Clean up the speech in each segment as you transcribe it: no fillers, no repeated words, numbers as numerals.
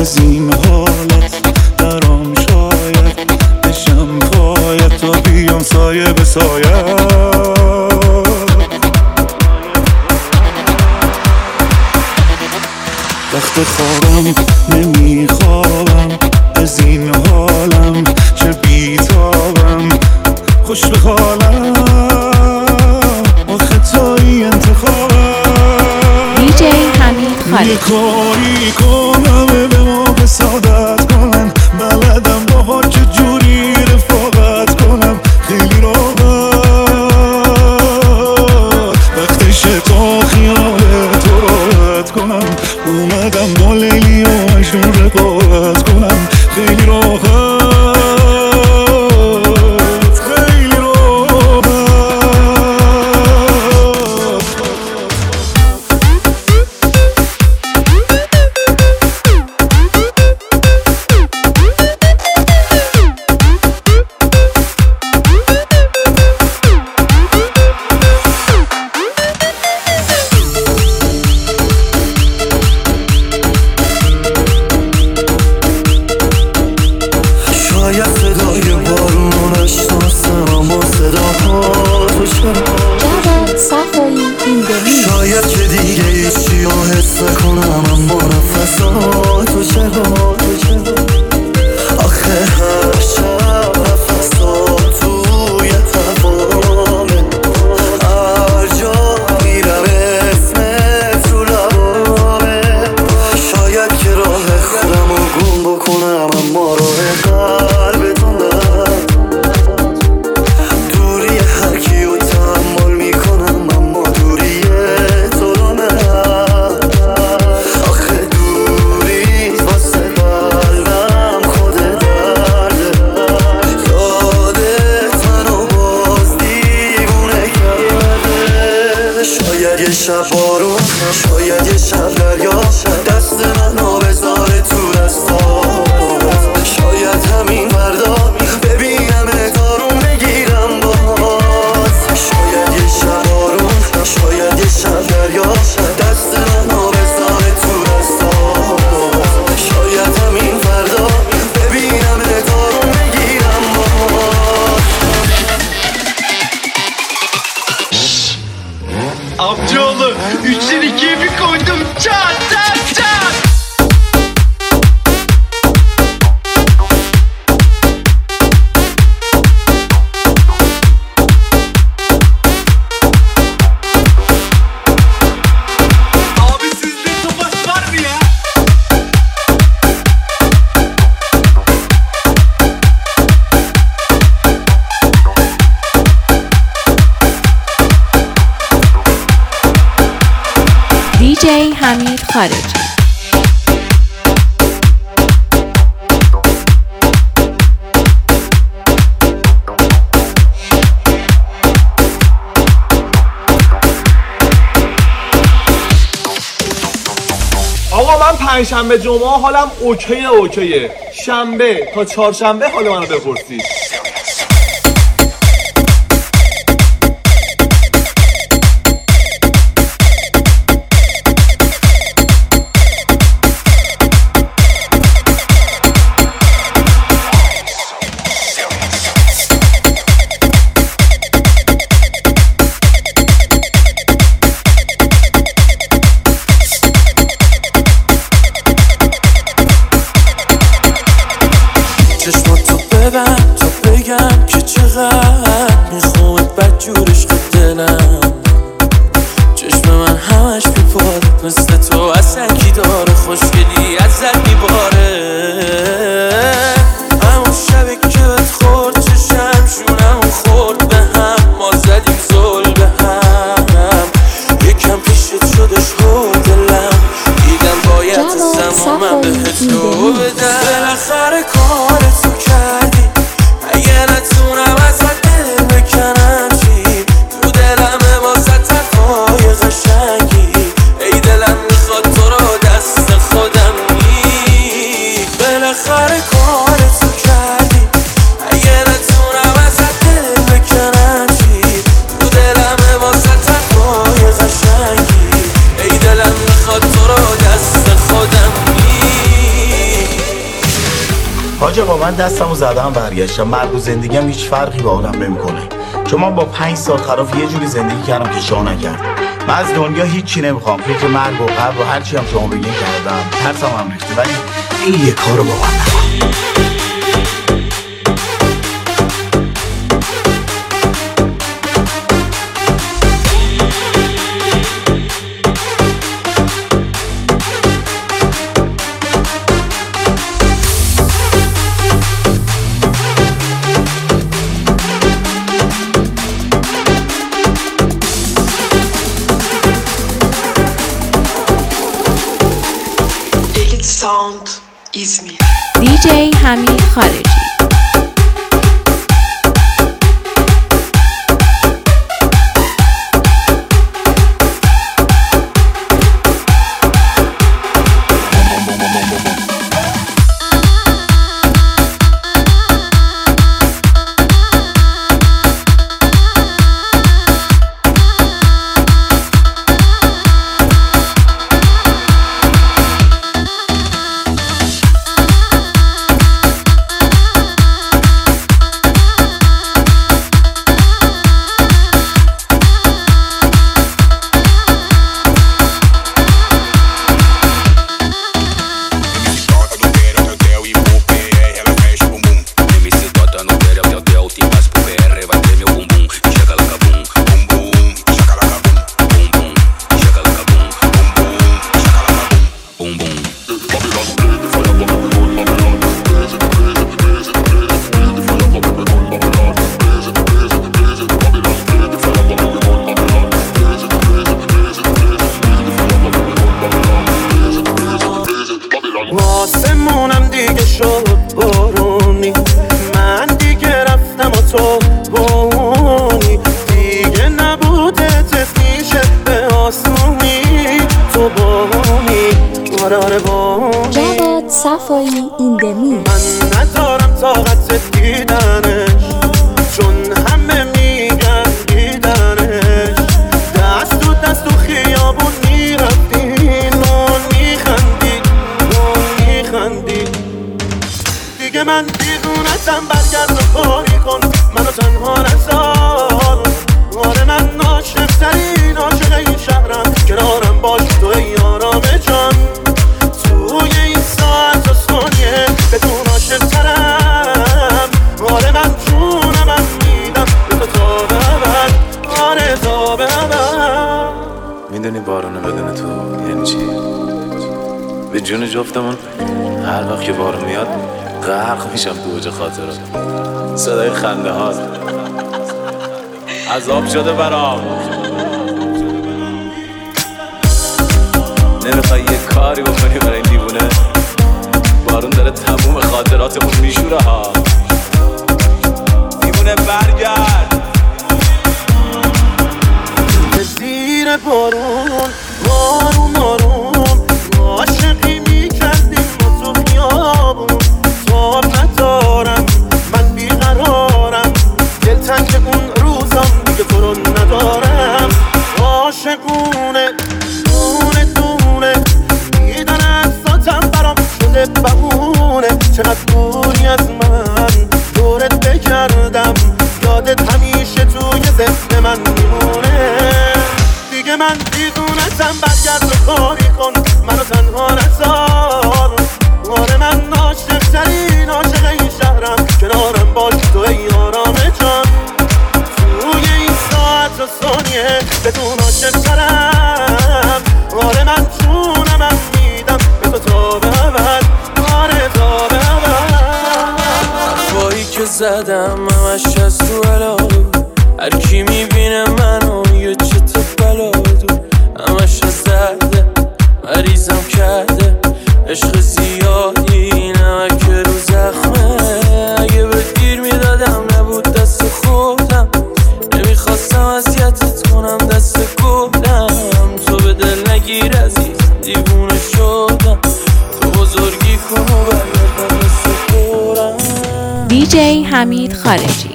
از این حالت درام شاید بشم پایت تا بیام سایه به سایت. وقت خوابم نمیخوابم از این حالم چه بیتابم خوش به حالم آخه تایی انتخابم. دیجی حمید خالد یه کاری کنم به ما بسادت کنم بلدم باها چجوری رفاقت کنم خیلی راحت وقتشه تا خیال تو راحت کنم اومدم با لیلی و مجنون رقابت کنم خیلی راحت خیلی راحت. شاید صدای بارون نشناسم اما صداها تو جواد صفایی ایندمی. شاید که دیگه هیچی رو حس نکنم اما نفسات تو چرا آخه هر شب نفسات توی تفاهمه هر جا میرم اسمت رو لبامه شاید که راه خودم رو گم بکنم اما راه قلبتون دارم دوری هر کیو تحمل میکنم اما دوری تو رو نه آخه دوری واسه قلبم خود درده یادت منو باز دیوونه کرده شاید یه شب بارون شاید یه شب دریا دست منو بذاره تو دستات شاید همین فردا ببینم دارون بگیرم باز شاید یه شب بارون شاید یه شب دریا دست منو بذاره تو دستات شاید همین فردا ببینم دارون بگیرم باز. Amcaoğlu 3'ten 2'ye bir koydum çat çat çat. Abi sizde topaç var mı ya? دیجی حمید خارجی. آقا من پنجشنبه جمعه حالم اوکیه شنبه تا چهارشنبه حال منو بپرسید. چشماتو ببند تا بگم که چقدر میخوامت بدجورش تو دلم چشم من همش بیپاره مثل تو اصلا کی داره خوشگلی ازت میباره همون شبی که بهت خورد چشم شونمو خورد به هم ما زدیم زل به هم یکم پیشت شدش هو دلم دیدم باید زمان من بهت رو بدم بالاخره کارتو کردی اگه نتونم ازت دل بکنم چی تو دلمه واسه تفای قشنگی ای دلم میخواد تو رو دست خودم می بالاخره کارتو کردی اگه نتونم ازت دل بکنم چی تو دلمه واسه تفای قشنگی ای دلم میخواد تو رو دست خودم می حاجه با من دستمو زدم برگشتم. مرگ و زندگیم هیچ فرقی با آدم نمیکنه، چون من با 5 سال خلاف یه جوری زندگی کردم که شاه نکردم. من از دنیا هیچی نمیخوام، فکر مرگ و قبر و هرچی هم شما بگین کردم، ترسم هم ریخته، ولی این یه کارو با من نکن. ساوند İzmir. DJ حمید خارجی. آسمونم دیگه شد بارونی، من دیگه رفتم و تو بونی، دیگه نبوده تفیشه به آسمونی، تو بونی آره بونی. جواد صفایی ایندمی. من ندارم طاقت دیدنش، چون همه میگن دیدنش، دست تو دست تو خیابون میرفتین و میخندید دیگه من دیوونتم، برگرد و کاری کن منو تنها نذار. آره من عاشق‌ترین عاشق این شهرم، کنارم باش تو ای آرام جان، توی این ساعت و ثانیه بدون عاشق‌ترم. آره من جونم میدم به تو تا ببر، آره تا ببر. میدونی بارونه بدون تو یعنی چی؟ به جون جفتمون هر وقت که بارون میاد غرق میشم تو اوج خاطرات، صدای خنده هات عذاب شده برام. نمیخوای یه کاری بکنی برای این دیوونه؟ بارون داره تموم خاطراتمون میشوره ها. دیوونه برگرد. زیر بارون آروم آروم عاشقی میکردیم و تو خیابون، تاب ندارم من بیقرارم، دلتنگ اون روزم دیگه تو رو ندارم. عاشقونه دونه دونه میدن احساتم برام شده بهونه، چقدر دوری از من دورت بگردم، یادت همیشه توی ذهن من میمونه. دیگه من دیوونتم، برگرد و کاری کن منو تنها نذار. آره من عاشق‌ترین عاشق این شهرم، کنارم باش تو ای آرام جان، توی این ساعت و ثانیه بدون عاشق‌ترم. آره من جونم میدم به تو تا ببر، آره تا ببر. حرفایی که زدم همش از تو علاقه، هر کی میبینه منو میگه چه تو بلادو، همش از درده مریضم کرده، عشق زیادی نمک رو زخمه. اگه به گیر میدادم نبود دست خودم، نمیخواستم اذیتت کنم دست گلم، تو به دل نگیر عزیز دیوونه شدم، تو بزرگی کن و برگردم دست خورم. DJ حمید خارجی.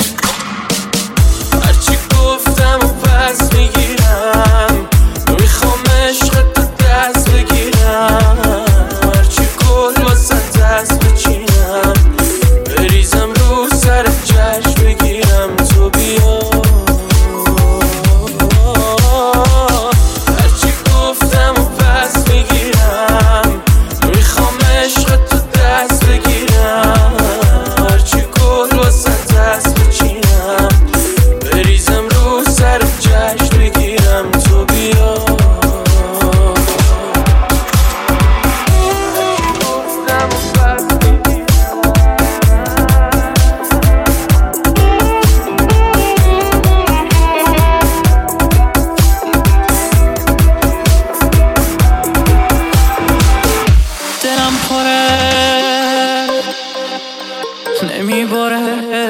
هرچی گفتم و پس میگیرم، میخوام عشقت تو دست بگیرم، هرچی گل واسه دست بچینم، نمیباره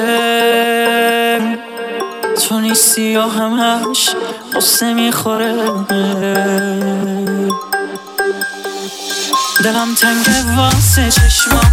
تو نیستی یا همش قصه میخوره دلم تنگه واسه چشمام